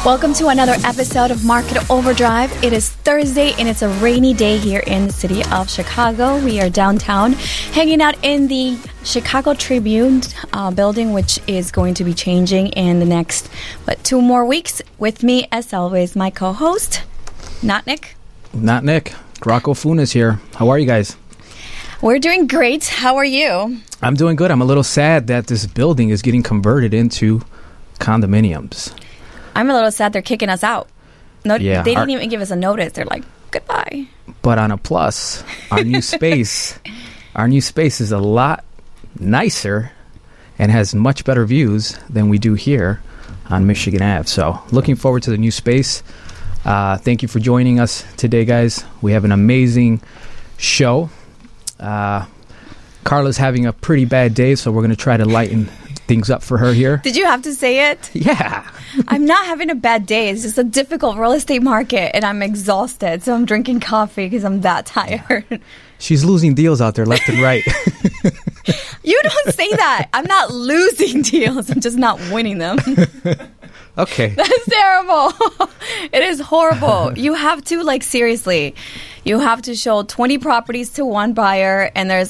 Welcome to another episode of Market Overdrive. It is Thursday and it's a rainy day here in the city of Chicago. We are downtown hanging out in the Chicago Tribune building, which is going to be changing in the next 2 more weeks. With me, as always, my co-host, Not Nick. Not Nick. Rocco Funes here. How are you guys? We're doing great. How are you? I'm doing good. I'm a little sad that this building is getting converted into condominiums. I'm a little sad they're kicking us out. They didn't even give us a notice. They're like, goodbye. But on a plus, our new space is a lot nicer and has much better views than we do here on Michigan Ave. So looking forward to the new space. Thank you for joining us today, guys. We have an amazing show. Carla's having a pretty bad day, so we're going to try to lighten things up for her here. Did you have to say it? Yeah. I'm not having a bad day. It's just a difficult real estate market, and I'm exhausted. So I'm drinking coffee because I'm that tired. She's losing deals out there left and right. You don't say that. I'm not losing deals. I'm just not winning them. Okay. That's terrible. It is horrible. You have to, seriously, you have to show 20 properties to one buyer, and there's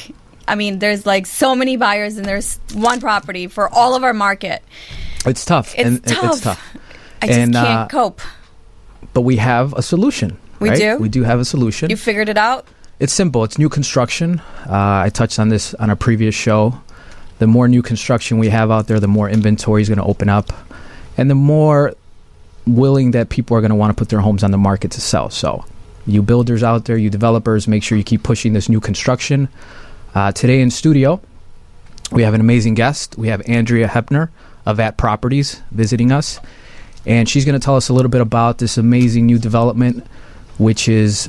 so many buyers, and there's one property for all of our market. It's tough. It's tough. I just can't cope. But we have a solution. We right? do? We do have a solution. You figured it out? It's simple. It's new construction. I touched on this on a previous show. The more new construction we have out there, the more inventory is going to open up, and the more willing that people are going to want to put their homes on the market to sell. So you builders out there, you developers, make sure you keep pushing this new construction. Today in studio, we have an amazing guest. We have Andrea Hepner of At Properties visiting us. And she's going to tell us a little bit about this amazing new development, which is,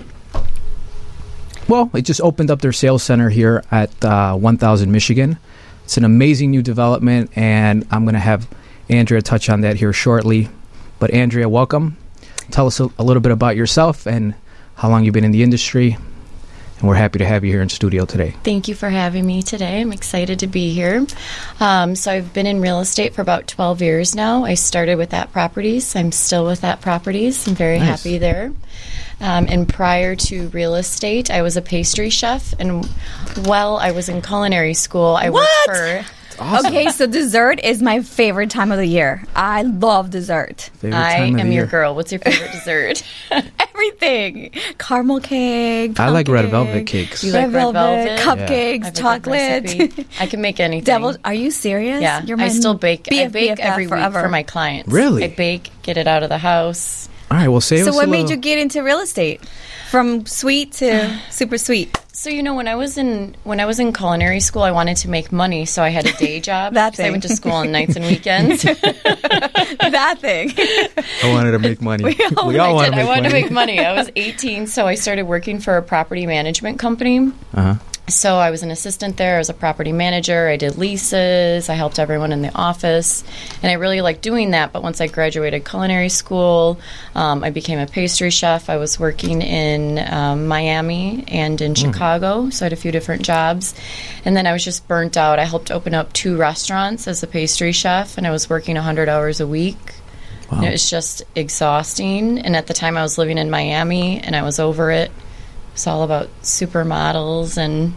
it just opened up their sales center here at 1000 Michigan. It's an amazing new development, and I'm going to have Andrea touch on that here shortly. But Andrea, welcome. Tell us a little bit about yourself and how long you've been in the industry. And we're happy to have you here in studio today. Thank you for having me today. I'm excited to be here. So I've been in real estate for about 12 years now. I started with At Properties. I'm still with At Properties. I'm very happy there. And prior to real estate, I was a pastry chef. And while I was in culinary school, I worked for... Awesome. Okay, so dessert is my favorite time of the year. I love dessert. I am your girl. What's your favorite dessert? Everything. Caramel cake. I like red velvet cakes. You like red velvet? Cupcakes, chocolate. I can make anything. Are you serious? Yeah. I still bake. I bake every week for my clients. Really? I bake, get it out of the house. All right, well, So what made you get into real estate? From sweet to super sweet? So, when I was in culinary school, I wanted to make money, so I had a day job. That thing. I went to school on nights and weekends. That thing. I wanted to make money. We all wanted to make money. I wanted to make money. I was 18, so I started working for a property management company. Uh-huh. So I was an assistant there. I was a property manager. I did leases. I helped everyone in the office. And I really liked doing that. But once I graduated culinary school, I became a pastry chef. I was working in Miami and in Chicago. So I had a few different jobs. And then I was just burnt out. I helped open up 2 restaurants as a pastry chef. And I was working 100 hours a week. Wow. And it was just exhausting. And at the time I was living in Miami and I was over it. It's all about supermodels and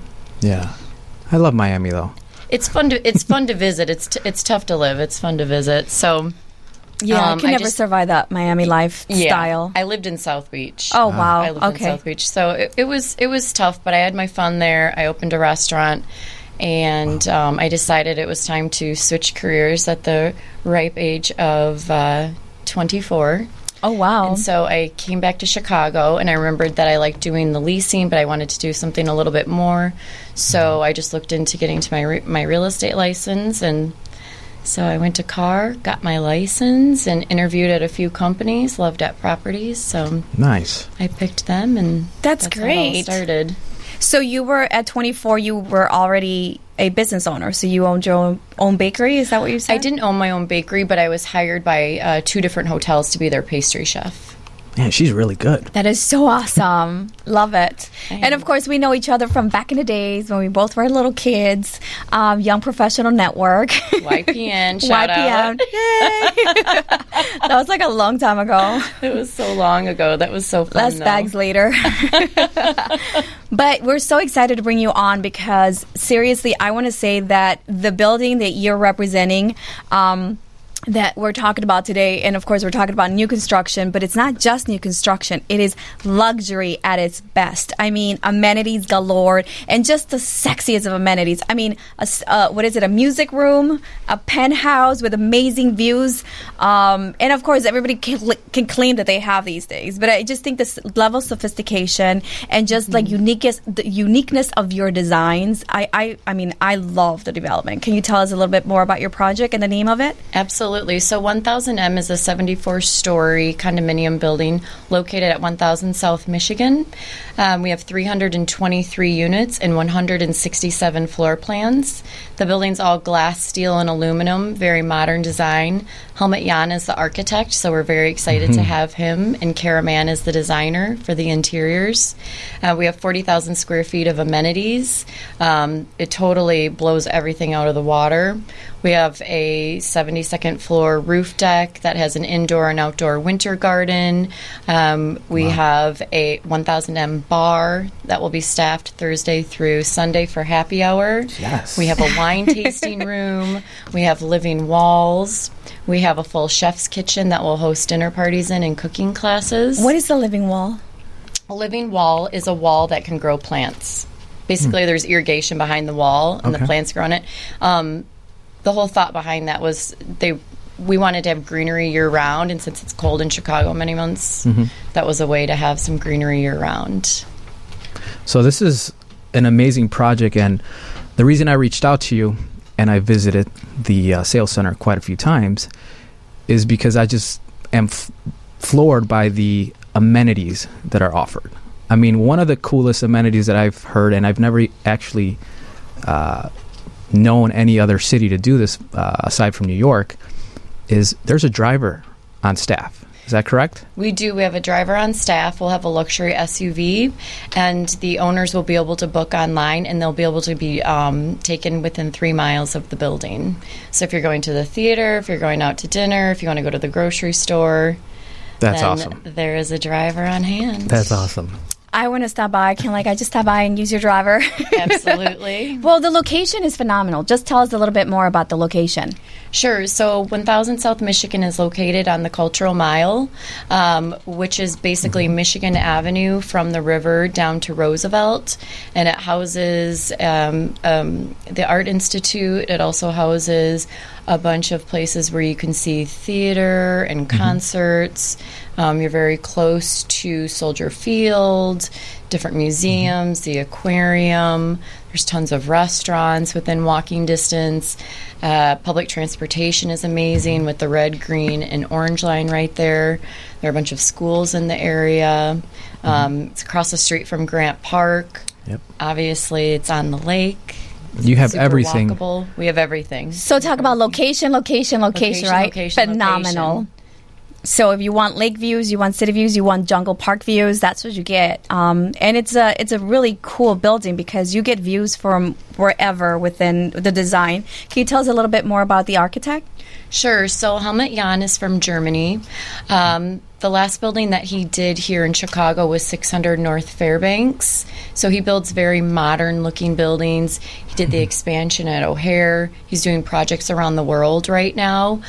I love Miami though. It's fun to visit. It's tough to live. It's fun to visit. So I can never survive that Miami lifestyle. I lived in South Beach. Oh wow. I lived in South Beach. So it was tough, but I had my fun there. I opened a restaurant and I decided it was time to switch careers at the ripe age of 24. Oh, wow. And so I came back to Chicago, and I remembered that I liked doing the leasing, but I wanted to do something a little bit more. So I just looked into getting to my real estate license, and so I went to CAR, got my license, and interviewed at a few companies, loved At Properties. So nice. I picked them, and that's great. How it all started. So you were at 24, you were already a business owner, so you owned your own bakery? Is that what you said? I didn't own my own bakery, but I was hired by 2 different hotels to be their pastry chef. Man, she's really good. That is so awesome. Love it. And of course, we know each other from back in the days when we both were little kids. Young Professional Network. YPN, shout out. Yay. That was like a long time ago. It was so long ago. That was so fun. Less bags later. But we're so excited to bring you on because, seriously, I want to say that the building that you're representing, that we're talking about today, and of course we're talking about new construction, but it's not just new construction. It is luxury at its best. I mean, amenities galore, and just the sexiest of amenities. I mean, a music room, a penthouse with amazing views, and of course everybody can claim that they have these things. But I just think this level of sophistication and just like the uniqueness of your designs. I mean, I love the development. Can you tell us a little bit more about your project and the name of it? Absolutely. So 1000M is a 74-story condominium building located at 1000 South Michigan. We have 323 units and 167 floor plans. The building's all glass, steel, and aluminum, very modern design. Helmut Jahn is the architect, so we're very excited to have him, and Kara Mann is the designer for the interiors. We have 40,000 square feet of amenities. It totally blows everything out of the water. We have a 72nd floor roof deck that has an indoor and outdoor winter garden. We have a 1000M bar that will be staffed Thursday through Sunday for happy hour. Yes. We have a wine tasting room. We have living walls. We have a full chef's kitchen that will host dinner parties in and cooking classes. What is the living wall? A living wall is a wall that can grow plants. Basically, there's irrigation behind the wall, and the plants grow on it. The whole thought behind that was we wanted to have greenery year-round, and since it's cold in Chicago many months, that was a way to have some greenery year-round. So this is an amazing project, and the reason I reached out to you and I visited the sales center quite a few times is because I just am floored by the amenities that are offered. I mean, one of the coolest amenities that I've heard, and I've never actually known any other city to do this aside from New York, is there's a driver on staff. Is that correct? We do. We have a driver on staff. We'll have a luxury SUV, and the owners will be able to book online, and they'll be able to be taken within 3 miles of the building. So if you're going to the theater, if you're going out to dinner, if you want to go to the grocery store, that's then awesome. There is a driver on hand. That's awesome. I want to stop by. I just stop by and use your driver? Absolutely. Well, the location is phenomenal. Just tell us a little bit more about the location. Sure. So 1000 South Michigan is located on the Cultural Mile, which is basically Michigan Avenue from the river down to Roosevelt. And it houses the Art Institute. It also houses a bunch of places where you can see theater and concerts. You're very close to Soldier Field, different museums, the aquarium. There's tons of restaurants within walking distance. Public transportation is amazing with the red, green, and orange line right there. There are a bunch of schools in the area. It's across the street from Grant Park. Yep. Obviously, it's on the lake. You have Super everything. Walkable. We have everything. So talk about location, right? Phenomenal. So if you want lake views, you want city views, you want jungle park views, that's what you get. And it's a really cool building because you get views from wherever within the design. Can you tell us a little bit more about the architect? Sure. So Helmut Jahn is from Germany. The last building that he did here in Chicago was 600 North Fairbanks. So he builds very modern-looking buildings. He did the expansion at O'Hare. He's doing projects around the world right now.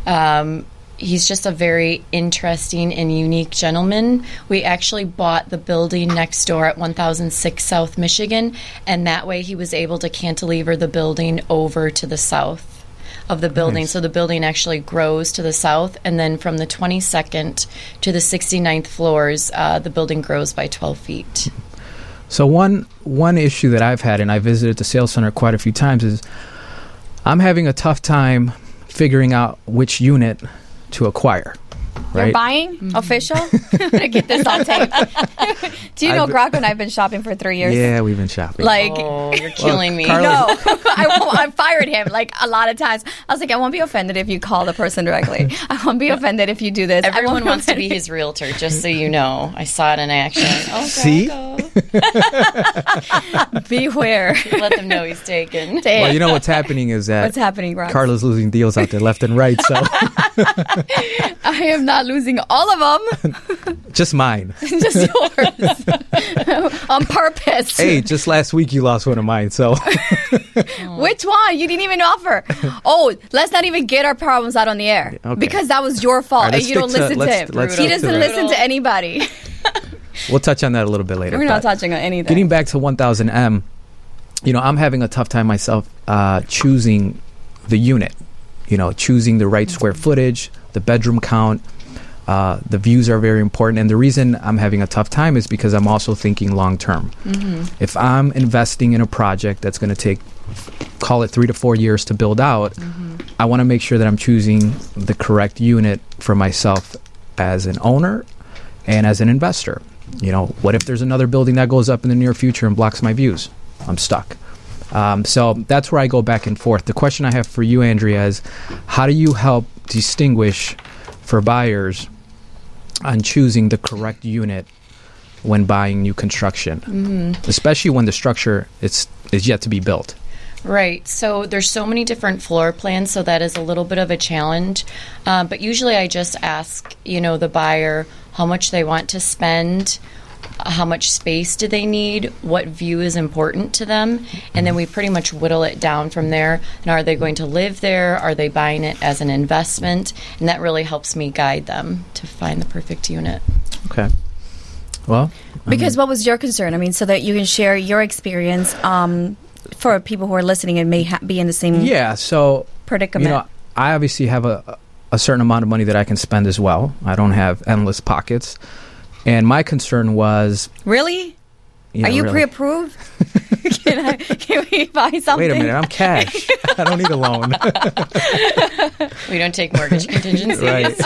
He's just a very interesting and unique gentleman. We actually bought the building next door at 1006 South Michigan, and that way he was able to cantilever the building over to the south of the building. Nice. So the building actually grows to the south, and then from the 22nd to the 69th floors, the building grows by 12 feet. So one issue that I've had, and I visited the sales center quite a few times, is I'm having a tough time figuring out which unit to acquire. right? You're buying? Official? I'm going to get this on tape. Do you know Graco and I have been shopping for 3 years? Yeah, we've been shopping. Like, Oh, you're killing me. Carla- no, I fired him like a lot of times. I was like, I won't be offended if you call the person directly. I won't be offended if you do this. I won't Everyone be wants to be offended. his realtor, just so you know. I saw it in action. Oh, See? Graco. Beware. Let them know he's taken. Well, you know what's happening is that What's happening, Rox? Carla's losing deals out there left and right. So I am not losing all of them. just mine. Just yours. On purpose. Hey, just last week you lost one of mine. So Which one? You didn't even offer. Oh, let's not even get our problems out on the air. Okay. Because that was your fault All right, and you don't listen to him. let's He stick to doesn't that. listen to anybody. We'll touch on that a little bit later. We're not but touching on anything. Getting back to 1000M, I'm having a tough time myself choosing the unit. Choosing the right square footage, the bedroom count. The views are very important. And the reason I'm having a tough time is because I'm also thinking long term. If I'm investing in a project that's going to take, call it 3 to 4 years to build out, I want to make sure that I'm choosing the correct unit for myself as an owner and as an investor. What if there's another building that goes up in the near future and blocks my views? I'm stuck. So that's where I go back and forth. The question I have for you, Andrea, is how do you help distinguish for buyers on choosing the correct unit when buying new construction, especially when the structure is yet to be built? Right. So there's so many different floor plans, so that is a little bit of a challenge. But usually I just ask, the buyer how much they want to spend, how much space do they need, what view is important to them, and then we pretty much whittle it down from there. And are they going to live there? Are they buying it as an investment? And that really helps me guide them to find the perfect unit. Okay. Well, Because what was your concern? I mean, so that you can share your experience for people who are listening and may be in the same yeah. So predicament. I obviously have a certain amount of money that I can spend as well. I don't have endless pockets, and my concern was Really? Yeah, Are you really. pre-approved? Can we buy something? Wait a minute, I'm cash. I don't need a loan. We don't take mortgage contingencies.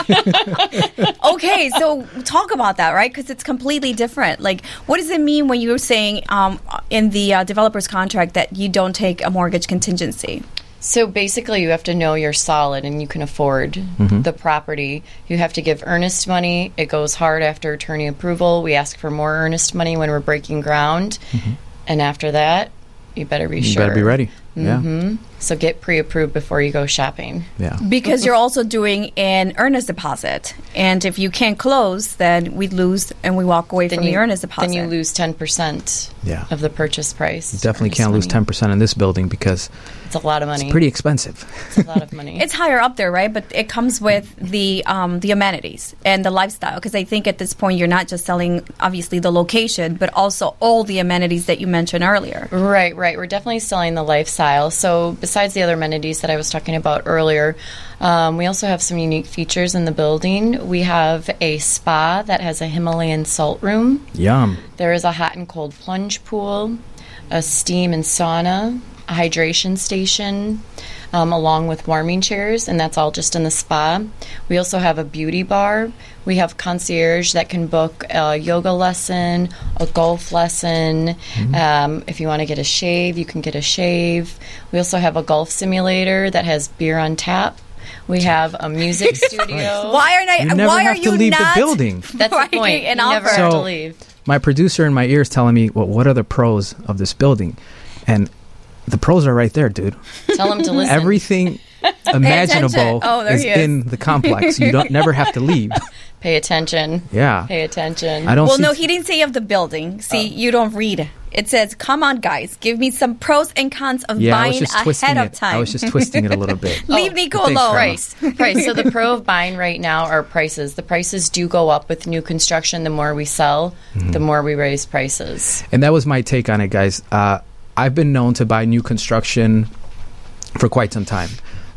Right. Okay, so talk about that, right? Because it's completely different. Like, what does it mean when you're saying in the developer's contract that you don't take a mortgage contingency? So basically, you have to know you're solid and you can afford the property. You have to give earnest money. It goes hard after attorney approval. We ask for more earnest money when we're breaking ground. And after that, you better be You sure. better be ready. Yeah. So get pre-approved before you go shopping. Yeah. Because you're also doing an earnest deposit. And if you can't close, then we lose and we walk away from the earnest deposit. Then you lose 10% Yeah. of the purchase price. You definitely Earnest can't lose money. 10% in this building because It's a lot of money. it's pretty expensive. It's a lot of money. It's higher up there, right? But it comes with the amenities and the lifestyle. Because I think at this point you're not just selling, obviously, the location, but also all the amenities that you mentioned earlier. Right. We're definitely selling the lifestyle. So besides the other amenities that I was talking about earlier, we also have some unique features in the building. We have a spa that has a Himalayan salt room. Yum. There is a hot and cold plunge pool, a steam and sauna, a hydration station, along with warming chairs, and that's all just in the spa. We also have a beauty bar. We have concierge that can book a yoga lesson, a golf lesson. If you want to get a shave, you can get a shave. We also have a golf simulator that has beer on tap. We have a music studio. You never Why have are to you leave not the building. That's the point. an You never offer? have to So- leave. My producer in my ear is telling me, well, what are the pros of this building? And the pros are right there, dude. Tell them to listen. Everything imaginable Oh, there is he is. in the complex. You don't never have to leave. Pay attention. Yeah. Pay attention. I don't Well, see no, he didn't say of the building. See, you don't read. It says, come on, guys, give me some pros and cons of I was buying just twisting ahead it. of time. I was just twisting it a little bit. Leave Nico Thanks, alone. Grandma. Price. So the pro of buying right now are prices. The prices do go up with new construction. The more we sell, the more we raise prices. And that was my take on it, guys. I've been known to buy new construction for quite some time.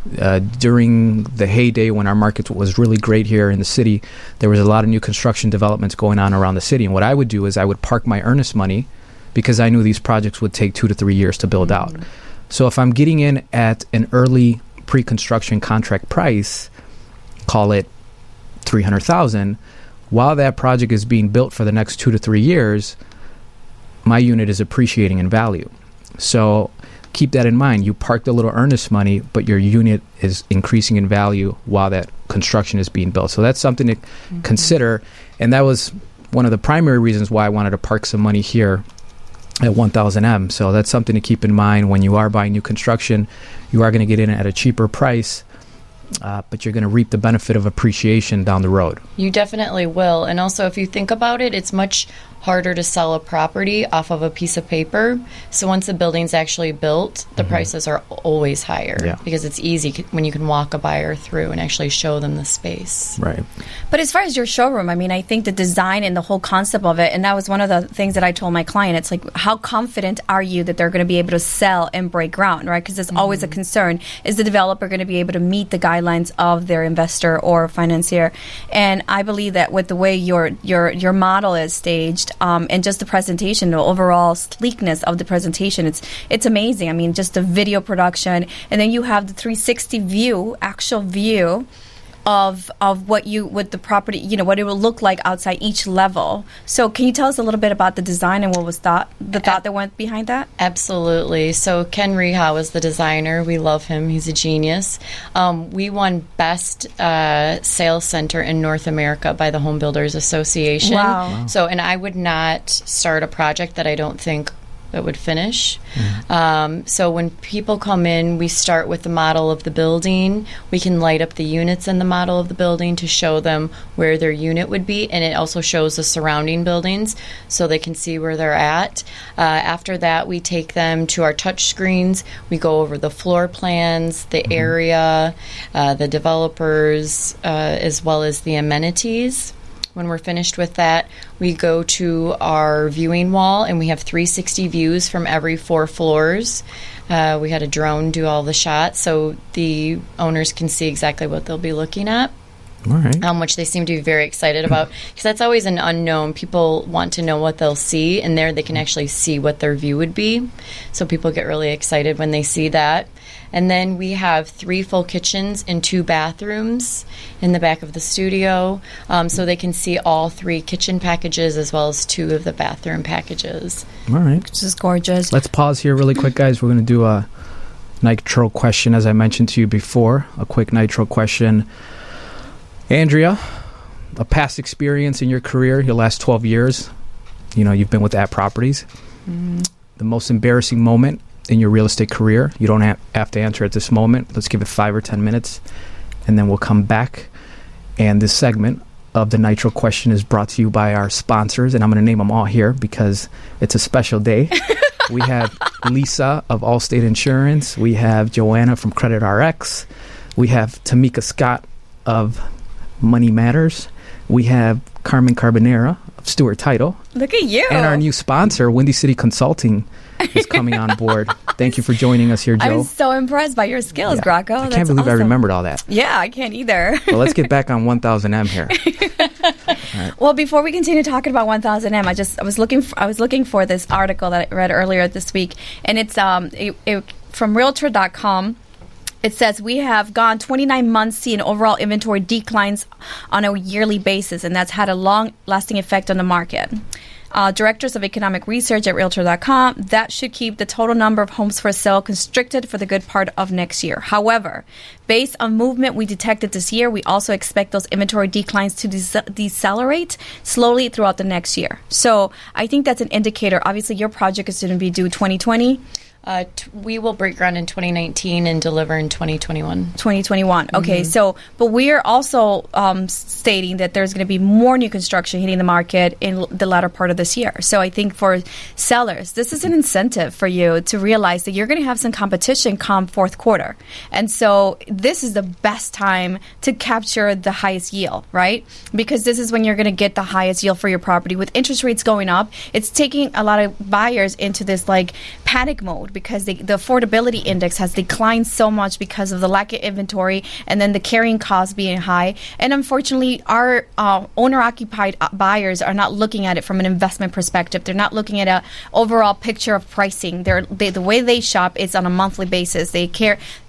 During the heyday when our market was really great here in the city, there was a lot of new construction developments going on around the city. And what I would do is I would park my earnest money because I knew these projects would take 2 to 3 years to build out. So if I'm getting in at an early pre-construction contract price, call it $300,000. While that project is being built for the next 2 to 3 years, my unit is appreciating in value. So keep that in mind. You parked a little earnest money, but your unit is increasing in value while that construction is being built. So that's something to consider. And that was one of the primary reasons why I wanted to park some money here at 1000M. So that's something to keep in mind when you are buying new construction. You are going to get in at a cheaper price, but you're going to reap the benefit of appreciation down the road. You definitely will. And also, if you think about it, it's much harder to sell a property off of a piece of paper. So once the building's actually built, the prices are always higher because it's easy when you can walk a buyer through and actually show them the space. Right. But as far as your showroom, I mean, I think the design and the whole concept of it, and that was one of the things that I told my client, it's like, how confident are you that they're going to be able to sell and break ground, right? Because it's always a concern. Is the developer going to be able to meet the guidelines of their investor or financier? And I believe that with the way your model is staged, and just the presentation, the overall sleekness of the presentation, it's amazing. I mean, just the video production, and then you have the 360 view, actual view of what the property, you know, what it will look like outside each level. So can you tell us a little bit about the design and what was the thought that went behind that? Absolutely. So Ken Reha was the designer. We love him. He's a genius. We won Best Sales Center in North America by the Home Builders Association. Wow. So, and I would not start a project that I don't think that would finish. So when people come in, we start with the model of the building. We can light up the units in the model of the building to show them where their unit would be, and it also shows the surrounding buildings so they can see where they're at. After that, we take them to our touch screens. We go over the floor plans, the area, the developers, as well as the amenities. When we're finished with that, we go to our viewing wall, and we have 360 views from every 4 floors. We had a drone do all the shots, so the owners can see exactly what they'll be looking at. All right. Which they seem to be very excited about, because that's always an unknown. People want to know what they'll see, and there they can actually see what their view would be. So people get really excited when they see that. And then we have 3 full kitchens and 2 bathrooms in the back of the studio, so they can see all 3 kitchen packages as well as 2 of the bathroom packages. All right. Which is gorgeous. Let's pause here really quick, guys. We're going to do a nitro question, as I mentioned to you before. A quick nitro question. Andrea, a past experience in your career, your last 12 years, you know, you've been with At Properties. The most embarrassing moment in your real estate career. You don't have to answer at this moment. Let's give it 5 or 10 minutes, and then we'll come back. And this segment of the Nitro question is brought to you by our sponsors, and I'm going to name them all here because it's a special day. We have Lisa of Allstate Insurance. We have Joanna from Credit RX. We have Tamika Scott of Money Matters. We have Carmen Carbonera of Stewart Title. Look at you. And our new sponsor, Windy City Consulting, is coming on board. Thank you for joining us here, Joe. I'm so impressed by your skills, Graco. I can't believe I remembered all that. Yeah, I can't either. Well, let's get back on 1000M here. Right. Well, before we continue talking about 1000M, I was looking for this article that I read earlier this week, and it's from Realtor.com. It says, we have gone 29 months seeing overall inventory declines on a yearly basis, and that's had a long-lasting effect on the market. Directors of Economic Research at Realtor.com, that should keep the total number of homes for sale constricted for the good part of next year. However, based on movement we detected this year, we also expect those inventory declines to decelerate slowly throughout the next year. So I think that's an indicator. Obviously, your project is going to be due 2020. We will break ground in 2019 and deliver in 2021. 2021. Okay, so, but we are also stating that there's going to be more new construction hitting the market in the latter part of this year. So I think for sellers, this is an incentive for you to realize that you're going to have some competition come fourth quarter. And so this is the best time to capture the highest yield, right? Because this is when you're going to get the highest yield for your property. With interest rates going up, it's taking a lot of buyers into this like panic mode, because the affordability index has declined so much because of the lack of inventory and then the carrying costs being high. And unfortunately, our owner-occupied buyers are not looking at it from an investment perspective. They're not looking at an overall picture of pricing. The way they shop is on a monthly basis. They care.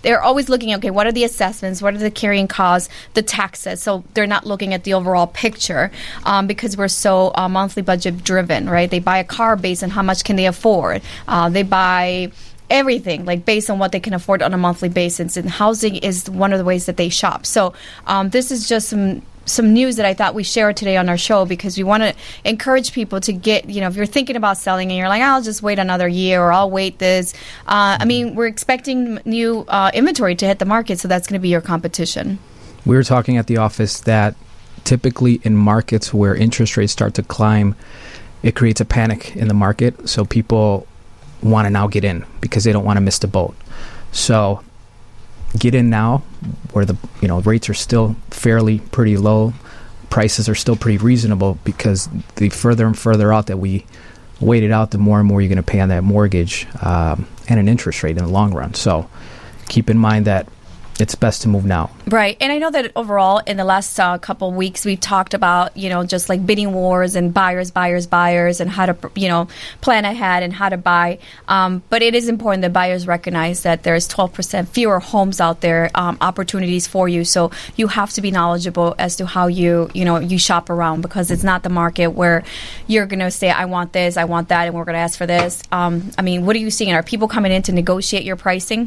they're always looking, okay, what are the assessments? What are the carrying costs, the taxes? So they're not looking at the overall picture because we're so monthly budget driven, right? They buy a car based on how much can they afford. They buy everything like based on what they can afford on a monthly basis, and housing is one of the ways that they shop. So this is just some news that I thought we shared today on our show, because we want to encourage people to get, if you're thinking about selling and you're like, I'll just wait another year or I'll wait this. I mean, we're expecting new inventory to hit the market, so that's going to be your competition. We were talking at the office that typically in markets where interest rates start to climb, it creates a panic in the market. So people want to now get in because they don't want to miss the boat. So get in now where the rates are still fairly pretty low, prices are still pretty reasonable, because the further and further out that we wait it out, the more and more you're going to pay on that mortgage and an interest rate in the long run. So keep in mind that it's best to move now. Right. And I know that overall in the last couple of weeks, we've talked about, just like bidding wars and buyers, and how to, plan ahead and how to buy. But it is important that buyers recognize that there's 12% fewer homes out there, opportunities for you. So you have to be knowledgeable as to how you shop around, because it's not the market where you're going to say, I want this, I want that, and we're going to ask for this. I mean, what are you seeing? Are people coming in to negotiate your pricing?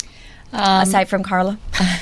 Aside from Carla?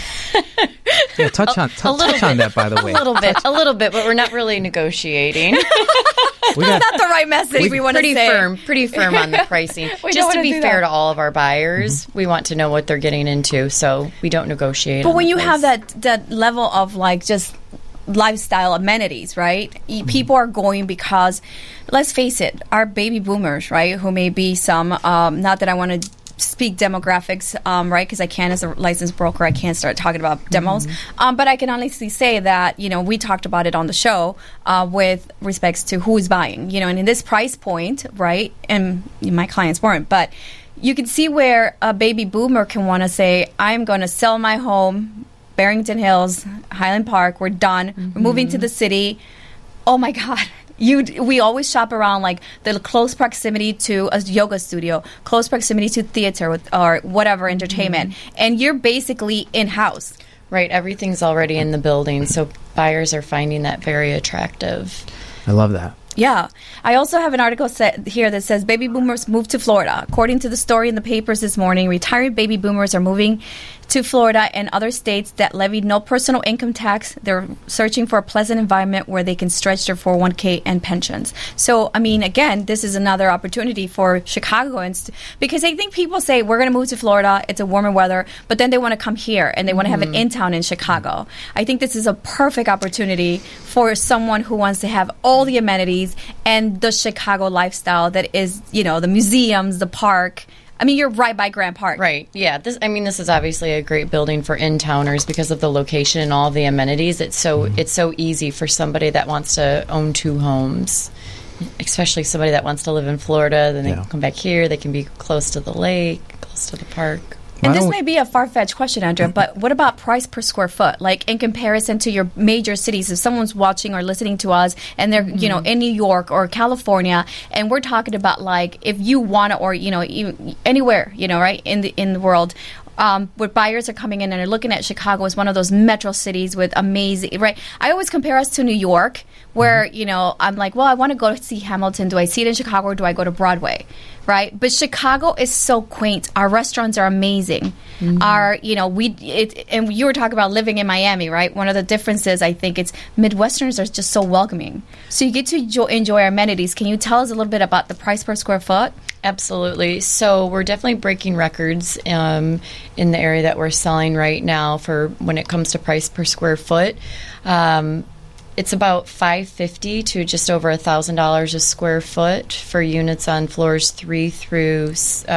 Yeah, touch on that, by the way. A little bit, but we're not really negotiating. That's not the right message we want to say. Pretty firm on the pricing. Just to be fair to all of our buyers, we want to know what they're getting into, so we don't negotiate. But when you have that level of like just lifestyle amenities, right? People are going because, let's face it, our baby boomers, right, who may be some, not that I want to speak demographics, right? Because I can't, as a licensed broker, I can't start talking about demos. But I can honestly say that, we talked about it on the show with respects to who's buying, and in this price point, right? And my clients weren't, but you can see where a baby boomer can want to say, I'm going to sell my home, Barrington Hills, Highland Park, we're done. We're moving to the city. Oh my God. We always shop around like the close proximity to a yoga studio, close proximity to theater or whatever entertainment, and you're basically in-house. Right, everything's already in the building, so buyers are finding that very attractive. I love that. Yeah. I also have an article here that says baby boomers move to Florida. According to the story in the papers this morning, retired baby boomers are moving to Florida and other states that levied no personal income tax. They're searching for a pleasant environment where they can stretch their 401k and pensions. So, I mean, again, this is another opportunity for Chicagoans, because I think people say, we're going to move to Florida, it's a warmer weather, but then they want to come here and they want to have an in-town in Chicago. I think this is a perfect opportunity for someone who wants to have all the amenities and the Chicago lifestyle that is, the museums, the park. I mean, you're right by Grant Park. Right, yeah. This is obviously a great building for in-towners because of the location and all the amenities. It's so easy for somebody that wants to own two homes, especially somebody that wants to live in Florida. Then they can come back here. They can be close to the lake, close to the park. And this may be a far-fetched question, Andrea, but what about price per square foot? Like in comparison to your major cities, if someone's watching or listening to us and they're, in New York or California, and we're talking about like if you want to, or, even anywhere, right, in the world, where buyers are coming in and are looking at Chicago as one of those metro cities with amazing, right? I always compare us to New York, where, I'm like, well, I want to go to see Hamilton. Do I see it in Chicago or do I go to Broadway? Right? But Chicago is so quaint. Our restaurants are amazing. And you were talking about living in Miami, right? One of the differences, I think, it's Midwesterners are just so welcoming. So you get to enjoy our amenities. Can you tell us a little bit about the price per square foot? Absolutely. So we're definitely breaking records in the area that we're selling right now for when it comes to price per square foot. It's about $550 to just over $1,000 a square foot for units on floors 3 through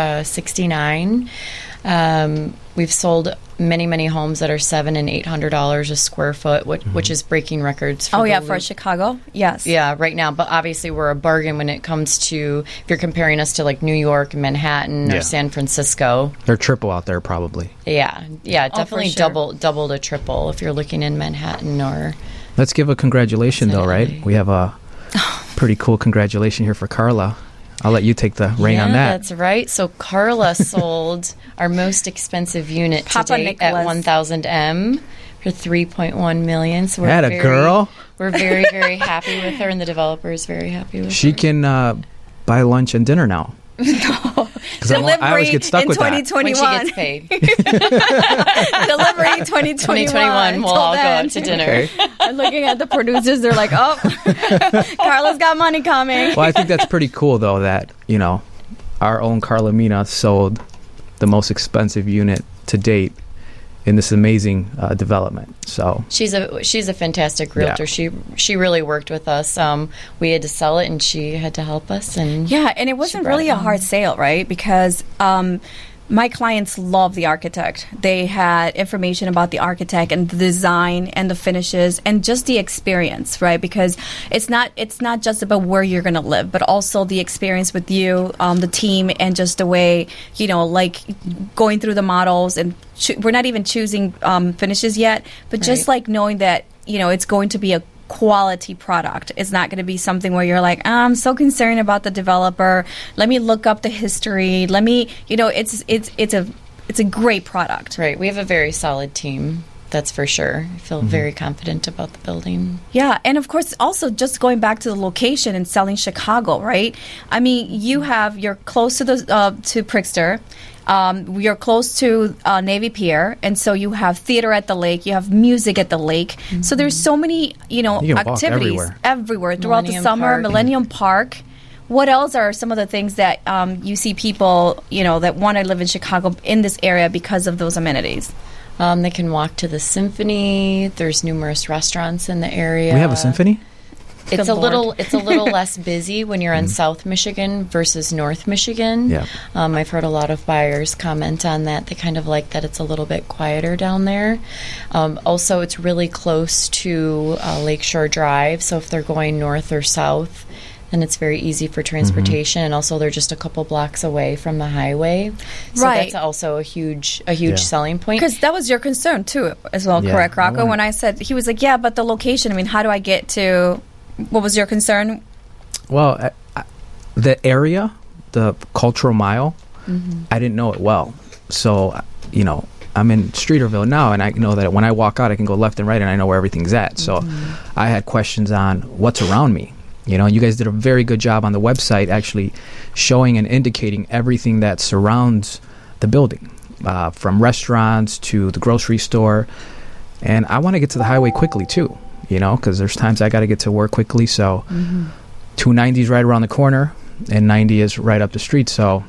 69. We've sold many homes that are $700 and $800 a square foot, which is breaking records. For Chicago, yes, yeah, right now. But obviously, we're a bargain when it comes to if you're comparing us to like New York, Manhattan, or San Francisco. They're triple out there, probably. Yeah, definitely double to triple if you're looking in Manhattan or. Let's give a congratulation, though, right? We have a pretty cool congratulation here for Carla. I'll let you take the reign on that. That's right. So Carla sold our most expensive unit to date at 1000 M for $3.1 million. So we're a girl. We're very, very happy with her, and the developer is very happy with her. She can buy lunch and dinner now. No. I always get stuck in with 2021. When she gets paid. Delivery 2021. 2021, we'll all go out to dinner. Okay. I'm looking at the producers. They're like, oh, Carla's got money coming. Well, I think that's pretty cool, though, that, our own Carla Mina sold the most expensive unit to date in this amazing development. So she's a fantastic realtor. Yeah. She really worked with us. We had to sell it, and she had to help us. And it wasn't really a hard sale, right? Because my clients love the architect. They had information about the architect and the design and the finishes and just the experience, right? Because it's not just about where you're going to live, but also the experience with you, the team, and just the way, like going through the models. And we're not even choosing finishes yet, but just like knowing that, it's going to be a quality product. It's not going to be something where you're like, I'm so concerned about the developer. Let me look up the history. Let me, it's a great product. Right. We have a very solid team. That's for sure. I feel very confident about the building. Yeah, and of course, also just going back to the location and selling Chicago, right? I mean, you're close to to Pritzker. You're close to Navy Pier, and so you have theater at the lake, you have music at the lake. Mm-hmm. So there's so many, activities everywhere throughout the summer. Park. Millennium Park. What else are some of the things that you see people, that want to live in Chicago in this area because of those amenities? They can walk to the Symphony. There's numerous restaurants in the area. We have a Symphony? It's a little less busy when you're in South Michigan versus North Michigan. Yeah. I've heard a lot of buyers comment on that. They kind of like that it's a little bit quieter down there. Also, it's really close to Lakeshore Drive, so if they're going north or south, then it's very easy for transportation. And also, they're just a couple blocks away from the highway. So that's also a huge selling point. Because that was your concern, too, as well, correct, Rocco? When I said, he was like, yeah, but the location, I mean, how do I get to... What was your concern? Well, the area, the Cultural Mile, I didn't know it well. So, I'm in Streeterville now, and I know that when I walk out, I can go left and right, and I know where everything's at. So I had questions on what's around me. You guys did a very good job on the website actually showing and indicating everything that surrounds the building, from restaurants to the grocery store. And I want to get to the highway quickly, too. Because there's times I got to get to work quickly. So 290 is right around the corner, and 90 is right up the street. So,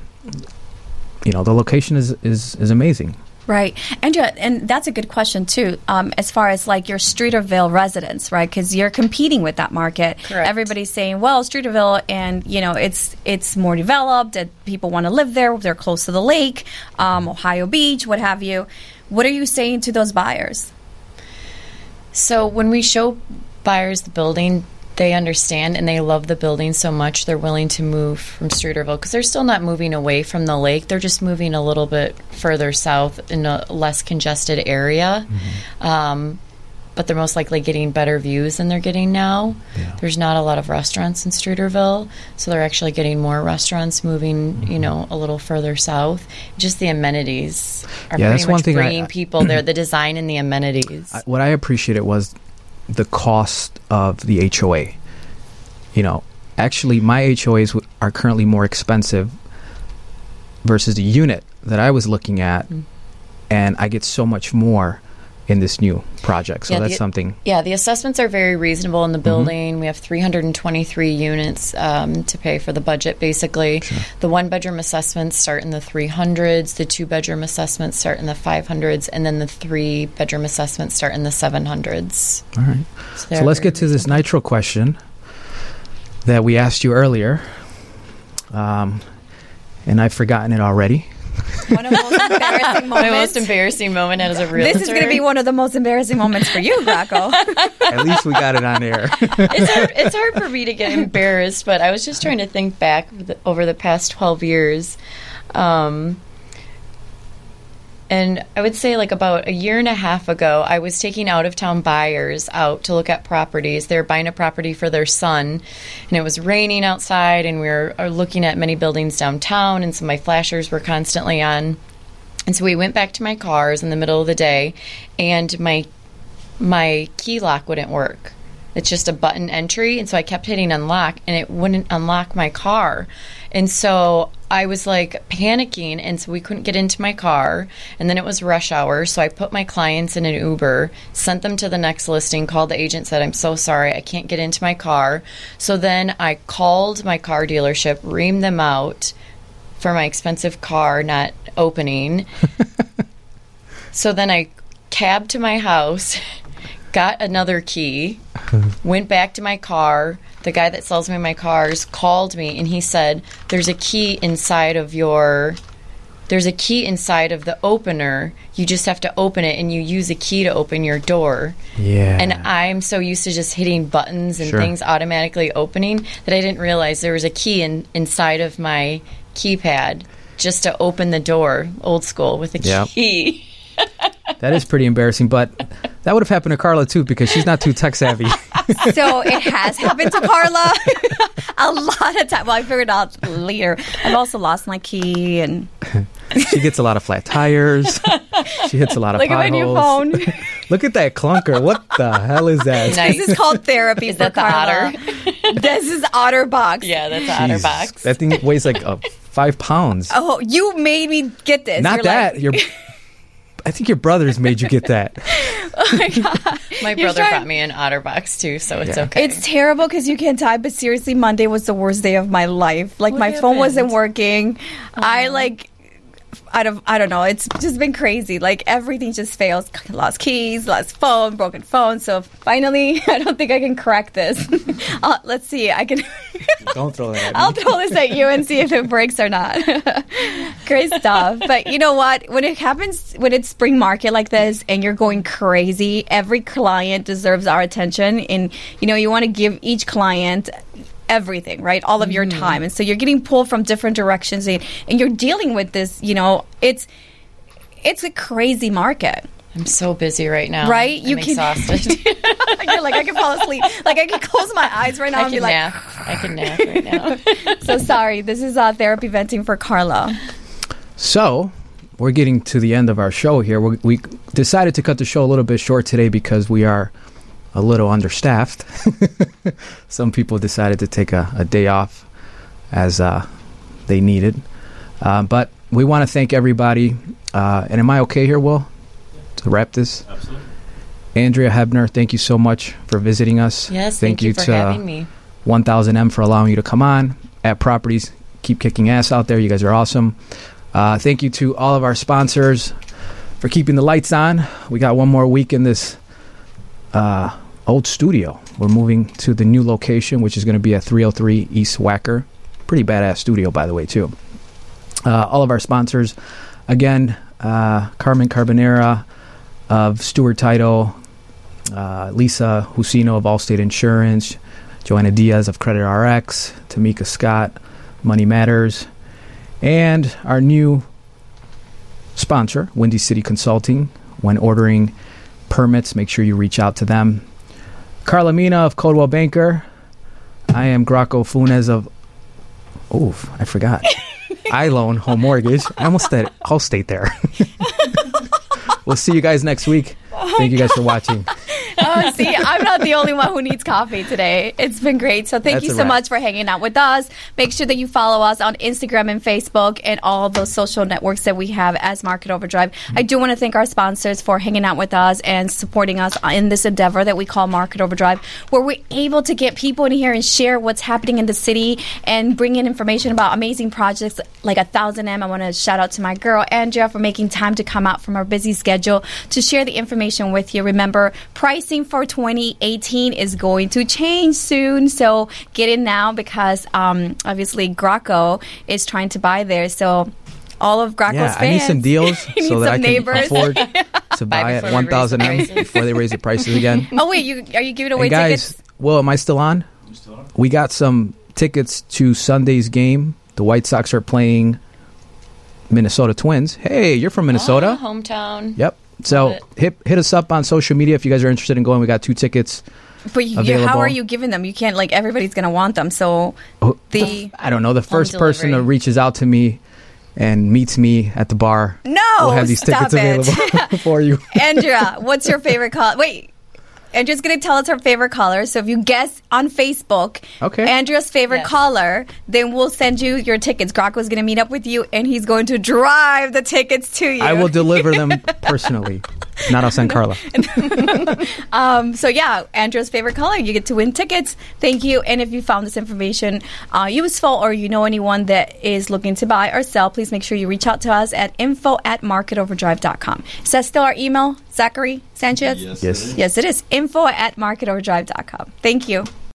the location is amazing. Right. Andrea, and that's a good question, too, as far as, like, your Streeterville residents, right? Because you're competing with that market. Correct. Everybody's saying, well, Streeterville, and, it's more developed, and people want to live there. They're close to the lake, Ohio Beach, what have you. What are you saying to those buyers? So when we show buyers the building, they understand and they love the building so much they're willing to move from Streeterville because they're still not moving away from the lake. They're just moving a little bit further south in a less congested area. But they're most likely getting better views than they're getting now. Yeah. There's not a lot of restaurants in Streeterville, so they're actually getting more restaurants moving, a little further south. Just the amenities are pretty much bringing people there, the design and the amenities. What I appreciated was the cost of the HOA. Actually, my HOAs are currently more expensive versus the unit that I was looking at, and I get so much more in this new project. So that's something. Yeah, the assessments are very reasonable in the building. We have 323 units to pay for the budget, basically. Sure. The one-bedroom assessments start in the 300s. The two-bedroom assessments start in the 500s. And then the three-bedroom assessments start in the 700s. All right. So let's get to this nitro question that we asked you earlier. And I've forgotten it already. One of the most embarrassing moments. My most embarrassing moment as a realtor. This is going to be one of the most embarrassing moments for you, Rocco. At least we got it on air. It's hard for me to get embarrassed, but I was just trying to think back over the past 12 years. And I would say like about a year and a half ago, I was taking out-of-town buyers out to look at properties. They were buying a property for their son, and it was raining outside, and we were looking at many buildings downtown, and so my flashers were constantly on. And so we went back to my cars in the middle of the day, and my key lock wouldn't work. It's just a button entry, and so I kept hitting unlock, and it wouldn't unlock my car. And so I was like panicking, and so we couldn't get into my car. And then it was rush hour, so I put my clients in an Uber, sent them to the next listing, called the agent, said, I'm so sorry, I can't get into my car. So then I called my car dealership, reamed them out for my expensive car not opening. So then I cabbed to my house, got another key, went back to my car. The guy that sells me my cars called me, and he said, there's a key inside of the opener. You just have to open it, and you use a key to open your door. Yeah. And I'm so used to just hitting buttons and things automatically opening that I didn't realize there was a key inside of my keypad just to open the door, old school, with a key. That is pretty embarrassing, but that would have happened to Carla too, because she's not too tech savvy. So it has happened to Carla a lot of time. Well, I figured out later. I've also lost my key, and she gets a lot of flat tires. She hits a lot of potholes. Look at my new phone. Look at that clunker. What the hell is that? Nice. This is called therapy for Carla. This is OtterBox. Yeah, that's an OtterBox. That thing weighs like 5 pounds. Oh, you made me get this. Not that. I think your brothers made you get that. Oh my God. My brother brought me an OtterBox too, so it's okay. It's terrible because you can't type, but seriously, Monday was the worst day of my life. Like, my phone wasn't working. I don't know. It's just been crazy. Like, everything just fails. Lost keys, lost phone, broken phone. So finally, I don't think I can crack this. Let's see. I can. Don't throw that at me. I'll throw this at you and see if it breaks or not. Great stuff. But you know what? When it's spring market like this and you're going crazy, every client deserves our attention. And, you want to give each client everything, right? All of your time. And so you're getting pulled from different directions, and you're dealing with this, it's a crazy market. I'm so busy right now. Right? I'm exhausted. You're like, I can fall asleep. Like, I can close my eyes right now and be like... I can nap right now. So sorry. This is therapy venting for Carla. So, we're getting to the end of our show here. We decided to cut the show a little bit short today because we are a little understaffed. Some people decided to take a day off as they needed. But we want to thank everybody. And am I okay here, Will, to wrap this? Absolutely. Andrea Hebner, thank you so much for visiting us. Yes, thank you for having me. 1000M for allowing you to come on. At Properties, keep kicking ass out there. You guys are awesome. Thank you to all of our sponsors for keeping the lights on. We got one more week in this old studio. We're moving to the new location, which is going to be at 303 East Wacker. Pretty badass studio, by the way, too. All of our sponsors, again, Carmen Carbonera of Stewart Title, Lisa Husino of Allstate Insurance, Joanna Diaz of Credit RX, Tamika Scott, Money Matters, and our new sponsor, Windy City Consulting. When ordering permits, make sure you reach out to them. Carla Mina of Coldwell Banker. I am Graco Funes of... Oof, I forgot. iLoan Home Mortgage. I almost said Allstate there. We'll see you guys next week. Thank you guys for watching. Oh, see, I'm not the only one who needs coffee today. It's been great. So thank you so much for hanging out with us. Make sure that you follow us on Instagram and Facebook and all those social networks that we have as Market Overdrive. I do want to thank our sponsors for hanging out with us and supporting us in this endeavor that we call Market Overdrive, where we're able to get people in here and share what's happening in the city and bring in information about amazing projects like 1000M. I want to shout out to my girl, Andrea, for making time to come out from our busy schedule to share the information with you. Remember, pricing for 2018 is going to change soon, so get in now because obviously Graco is trying to buy there. So all of Graco's fans, I need some deals so that I can afford to buy at 1000M before they raise the prices again. Oh wait, are you giving away tickets? Guys, Will, am I still on? I'm still on. We got some tickets to Sunday's game. The White Sox are playing Minnesota Twins. Hey, you're from Minnesota. Hometown. Yep. Love So it. hit us up on social media if you guys are interested in going. We got 2 tickets. But how available. are you giving them? You can't, like, everybody's going to want them. So I don't know. The first person that delivery. reaches out to me and meets me at the bar, No, we'll have these stop tickets it. available for you. Andrea, what's your favorite color? Wait, Andrea's going to tell us her favorite color. So if you guess on Facebook, Okay. Andrea's favorite Yes. color, then we'll send you your tickets. Grocko's going to meet up with you, and he's going to drive the tickets to you. I will deliver them personally. Not I'll send Carla. So yeah, Andrea's favorite color. You get to win tickets. Thank you. And if you found this information useful, or you know anyone that is looking to buy or sell, please make sure you reach out to us at info@marketoverdrive.com. Is that still our email, Zachary Sanchez? Yes. Yes, it is. info@marketoverdrive.com. Thank you.